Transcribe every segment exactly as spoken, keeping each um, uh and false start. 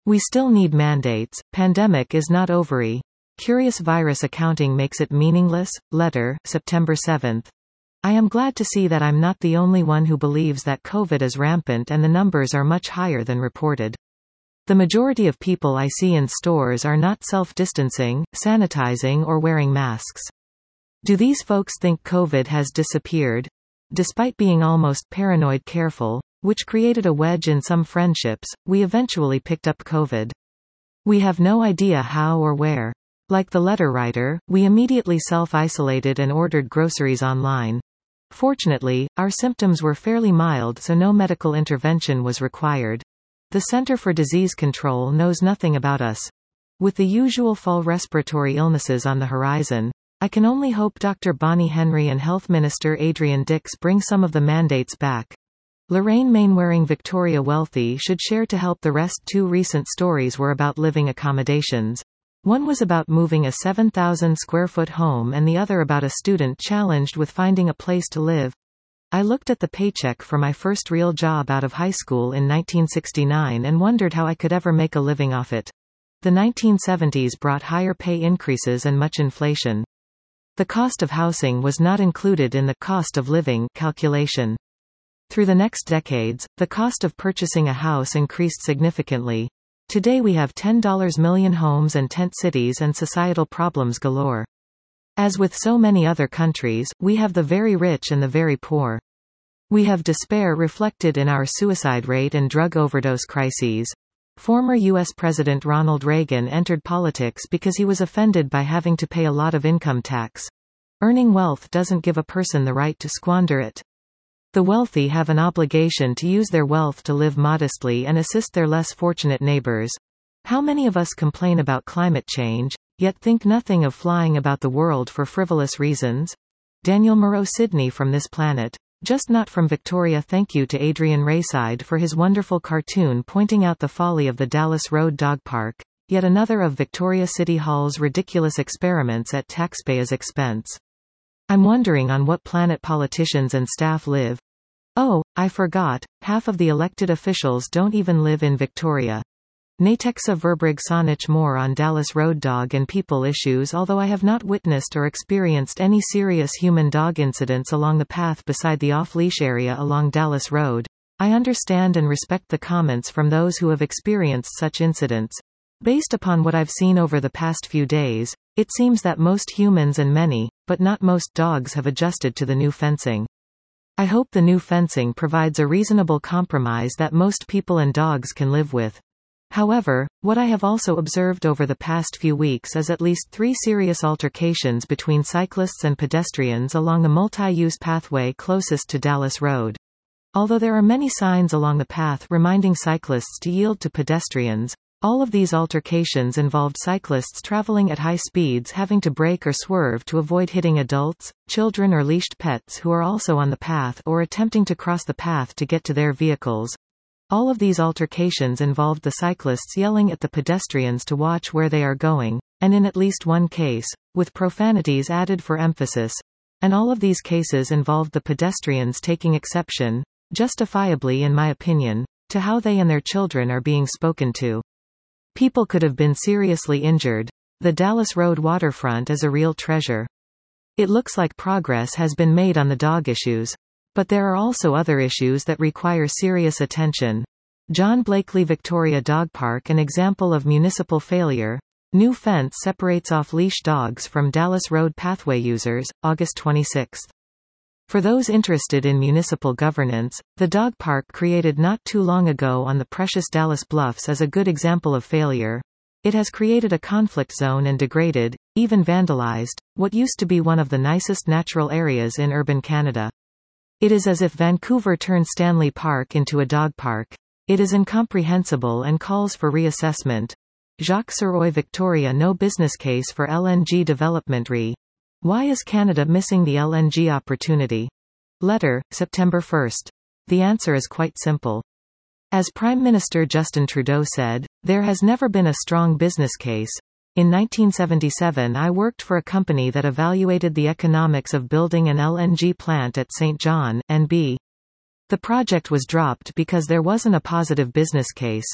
We still need mandates. Pandemic is not over. Curious virus accounting makes it meaningless. Letter, September seventh. I am glad to see that I'm not the only one who believes that COVID is rampant and the numbers are much higher than reported. The majority of people I see in stores are not self-distancing, sanitizing or wearing masks. Do these folks think COVID has disappeared? Despite being almost paranoid careful, which created a wedge in some friendships, we eventually picked up COVID. We have no idea how or where. Like the letter writer, we immediately self-isolated and ordered groceries online. Fortunately, our symptoms were fairly mild, so no medical intervention was required. The Center for Disease Control knows nothing about us. With the usual fall respiratory illnesses on the horizon, I can only hope Doctor Bonnie Henry and Health Minister Adrian Dix bring some of the mandates back. Lorraine Mainwaring Victoria Wealthy should share to help the rest. Two recent stories were about living accommodations. One was about moving a seven thousand square foot home and the other about a student challenged with finding a place to live. I looked at the paycheck for my first real job out of high school in nineteen sixty-nine and wondered how I could ever make a living off it. The nineteen seventies brought higher pay increases and much inflation. The cost of housing was not included in the cost of living calculation. Through the next decades, the cost of purchasing a house increased significantly. Today we have ten million homes and tent cities and societal problems galore. As with so many other countries, we have the very rich and the very poor. We have despair reflected in our suicide rate and drug overdose crises. Former U S President Ronald Reagan entered politics because he was offended by having to pay a lot of income tax. Earning wealth doesn't give a person the right to squander it. The wealthy have an obligation to use their wealth to live modestly and assist their less fortunate neighbors. How many of us complain about climate change, yet think nothing of flying about the world for frivolous reasons? Daniel Moreau Sydney from This Planet. Just not from Victoria. Thank you to Adrian Rayside for his wonderful cartoon pointing out the folly of the Dallas Road Dog Park, yet another of Victoria City Hall's ridiculous experiments at taxpayers' expense. I'm wondering on what planet politicians and staff live. Oh, I forgot, half of the elected officials don't even live in Victoria. Natexa Verbrugge Sonich more on Dallas Road Dog and people issues. Although I have not witnessed or experienced any serious human-dog incidents along the path beside the off-leash area along Dallas Road, I understand and respect the comments from those who have experienced such incidents. Based upon what I've seen over the past few days, it seems that most humans and many, but not most dogs have adjusted to the new fencing. I hope the new fencing provides a reasonable compromise that most people and dogs can live with. However, what I have also observed over the past few weeks is at least three serious altercations between cyclists and pedestrians along the multi-use pathway closest to Dallas Road. Although there are many signs along the path reminding cyclists to yield to pedestrians, all of these altercations involved cyclists traveling at high speeds having to brake or swerve to avoid hitting adults, children or leashed pets who are also on the path or attempting to cross the path to get to their vehicles. All of these altercations involved the cyclists yelling at the pedestrians to watch where they are going, and in at least one case, with profanities added for emphasis. And all of these cases involved the pedestrians taking exception, justifiably in my opinion, to how they and their children are being spoken to. People could have been seriously injured. The Dallas Road waterfront is a real treasure. It looks like progress has been made on the dog issues. But there are also other issues that require serious attention. John Blakely Victoria Dog Park, an example of municipal failure. New fence separates off-leash dogs from Dallas Road pathway users, August twenty-sixth. For those interested in municipal governance, the dog park created not too long ago on the precious Dallas Bluffs is a good example of failure. It has created a conflict zone and degraded, even vandalized, what used to be one of the nicest natural areas in urban Canada. It is as if Vancouver turned Stanley Park into a dog park. It is incomprehensible and calls for reassessment. Jacques Sirois Victoria. No business case for L N G development. Re. Why is Canada missing the L N G opportunity? Letter, September first. The answer is quite simple. As Prime Minister Justin Trudeau said, there has never been a strong business case. In nineteen seventy-seven I worked for a company that evaluated the economics of building an L N G plant at Saint John, N B. The project was dropped because there wasn't a positive business case.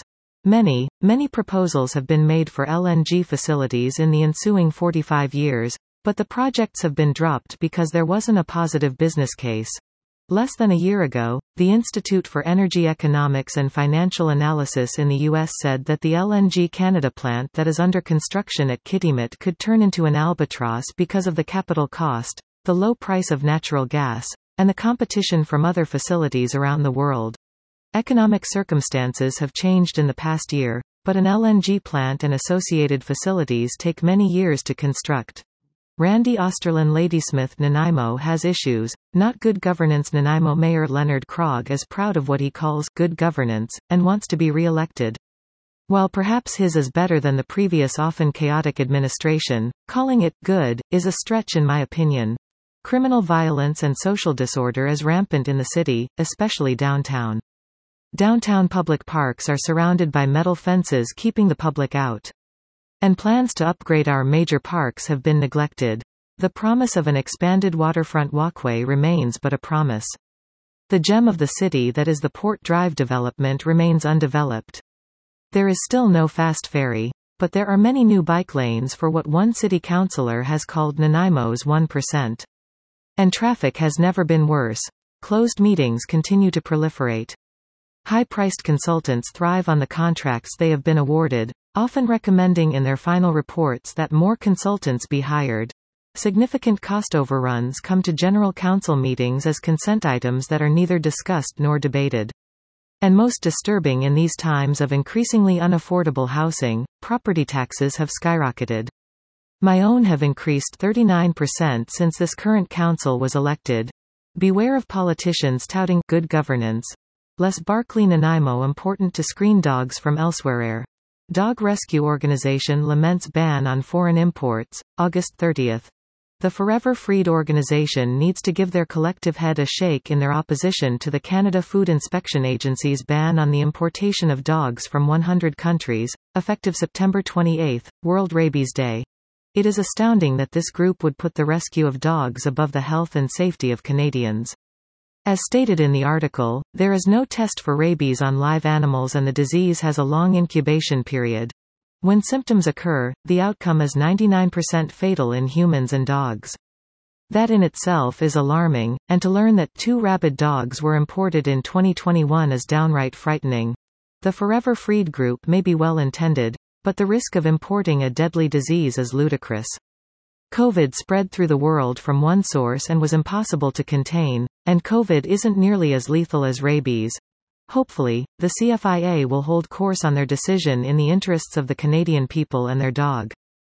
Many, many proposals have been made for L N G facilities in the ensuing forty-five years, but the projects have been dropped because there wasn't a positive business case. Less than a year ago, the Institute for Energy Economics and Financial Analysis in the U S said that the L N G Canada plant that is under construction at Kitimat could turn into an albatross because of the capital cost, the low price of natural gas, and the competition from other facilities around the world. Economic circumstances have changed in the past year, but an L N G plant and associated facilities take many years to construct. Randy Osterlin Ladysmith Nanaimo has issues, not good governance. Nanaimo Mayor Leonard Krog is proud of what he calls good governance, and wants to be re-elected. While perhaps his is better than the previous often chaotic administration, calling it good is a stretch in my opinion. Criminal violence and social disorder is rampant in the city, especially downtown. Downtown public parks are surrounded by metal fences keeping the public out. And plans to upgrade our major parks have been neglected. The promise of an expanded waterfront walkway remains but a promise. The gem of the city that is the Port Drive development remains undeveloped. There is still no fast ferry, but there are many new bike lanes for what one city councillor has called Nanaimo's one percent. And traffic has never been worse. Closed meetings continue to proliferate. High-priced consultants thrive on the contracts they have been awarded, often recommending in their final reports that more consultants be hired. Significant cost overruns come to General Council meetings as consent items that are neither discussed nor debated. And most disturbing in these times of increasingly unaffordable housing, property taxes have skyrocketed. My own have increased thirty-nine percent since this current council was elected. Beware of politicians touting good governance. Les Barkley Nanaimo important to screen dogs from elsewhere. Dog rescue organization laments ban on foreign imports, August thirtieth. The Forever Freed organization needs to give their collective head a shake in their opposition to the Canada Food Inspection Agency's ban on the importation of dogs from one hundred countries, effective September twenty-eighth, World Rabies Day. It is astounding that this group would put the rescue of dogs above the health and safety of Canadians. As stated in the article, there is no test for rabies on live animals and the disease has a long incubation period. When symptoms occur, the outcome is ninety-nine percent fatal in humans and dogs. That in itself is alarming, and to learn that two rabid dogs were imported in twenty twenty-one is downright frightening. The Forever Freed group may be well intended, but the risk of importing a deadly disease is ludicrous. COVID spread through the world from one source and was impossible to contain, and COVID isn't nearly as lethal as rabies. Hopefully, the C F I A will hold course on their decision in the interests of the Canadian people and their dog.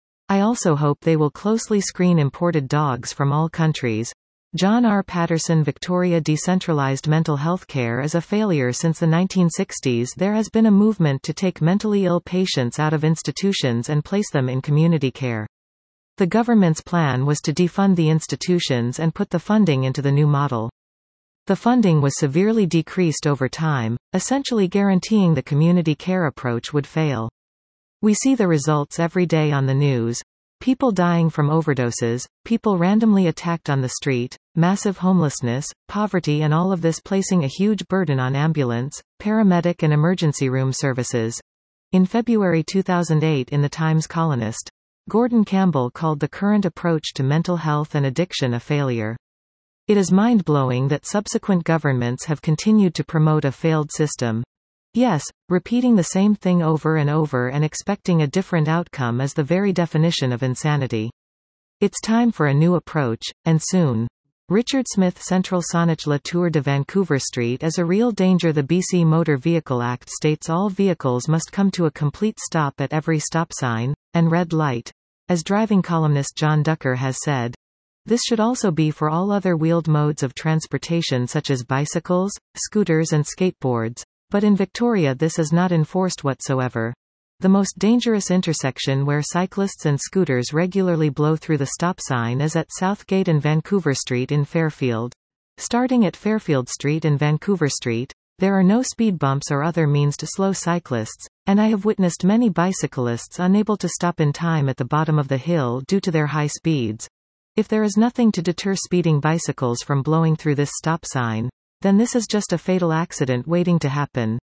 I also hope they will closely screen imported dogs from all countries. John R. Patterson Victoria Decentralized mental health care is a failure. Since the nineteen sixties there has been a movement to take mentally ill patients out of institutions and place them in community care. The government's plan was to defund the institutions and put the funding into the new model. The funding was severely decreased over time, essentially guaranteeing the community care approach would fail. We see the results every day on the news. People dying from overdoses, people randomly attacked on the street, massive homelessness, poverty, and all of this placing a huge burden on ambulance, paramedic and emergency room services. In February two thousand eight in the Times Colonist, Gordon Campbell called the current approach to mental health and addiction a failure. It is mind-blowing that subsequent governments have continued to promote a failed system. Yes, repeating the same thing over and over and expecting a different outcome is the very definition of insanity. It's time for a new approach, and soon. Richard Smith Central Saanich La Tour de Vancouver Street is a real danger. The B C Motor Vehicle Act states all vehicles must come to a complete stop at every stop sign and red light. As driving columnist John Ducker has said, this should also be for all other wheeled modes of transportation such as bicycles, scooters and skateboards. But in Victoria this is not enforced whatsoever. The most dangerous intersection where cyclists and scooters regularly blow through the stop sign is at Southgate and Vancouver Street in Fairfield. Starting at Fairfield Street and Vancouver Street, there are no speed bumps or other means to slow cyclists, and I have witnessed many bicyclists unable to stop in time at the bottom of the hill due to their high speeds. If there is nothing to deter speeding bicycles from blowing through this stop sign, then this is just a fatal accident waiting to happen.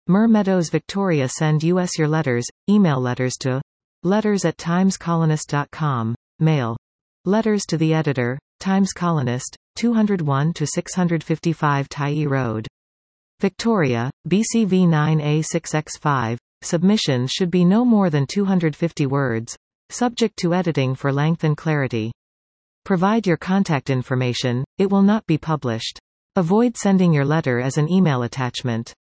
Mer Meadows Victoria. Send us your letters. Email letters to letters at timescolonist dot com. Mail letters to the editor, Times Colonist, two oh one to six fifty-five Tyee Road, Victoria, B C V nine A six X five. Submissions should be no more than two hundred fifty words, subject to editing for length and clarity. Provide your contact information, it will not be published. Avoid sending your letter as an email attachment.